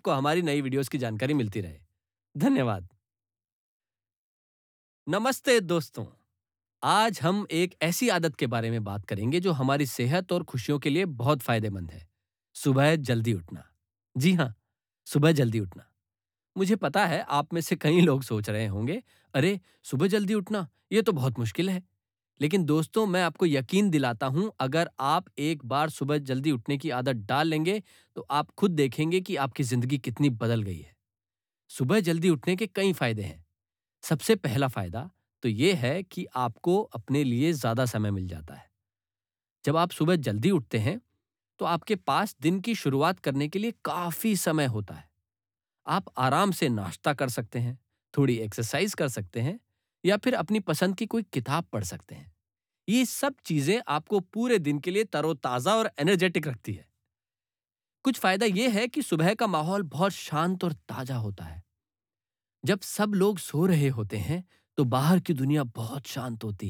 को हमारी नई वीडियोस की जानकारी मिलती रहे। धन्यवाद। नमस्ते दोस्तों। आज हम एक ऐसी आदत के बारे में बात करेंगे जो हमारी सेहत और खुशियों के लिए बहुत फायदेमंद है। सुबह जल्दी उठना। जी हाँ, सुबह जल्दी उठना। मुझे पता है आप में से कई लोग सोच रहे होंगे, अरे सुबह जल्दी उठना, ये तो बहुत मुश्किल है। लेकिन दोस्तों, मैं आपको यकीन दिलाता हूं, अगर आप एक बार सुबह जल्दी उठने की आदत डाल लेंगे, तो आप खुद देखेंगे कि आपकी जिंदगी कितनी बदल गई है। सुबह जल्दी उठने के कई फायदे हैं। सबसे पहला फायदा तो ये है कि आपको अपने लिए ज्यादा समय मिल जाता है। जब आप सुबह जल्दी उठते हैं, तो आपके पास दिन की शुरुआत करने के लिए काफी समय होता है। आप आराम से नाश्ता कर सकते हैं, थोड़ी एक्सरसाइज कर सकते हैं या फिर अपनी पसंद की कोई किताब पढ़ सकते हैं। ये सब चीजें आपको पूरे दिन के लिए तरोताजा और एनर्जेटिक रखती है। कुछ फायदा यह है कि सुबह का माहौल बहुत शांत और ताजा होता है। जब सब लोग सो रहे होते हैं, तो बाहर की दुनिया बहुत शांत होती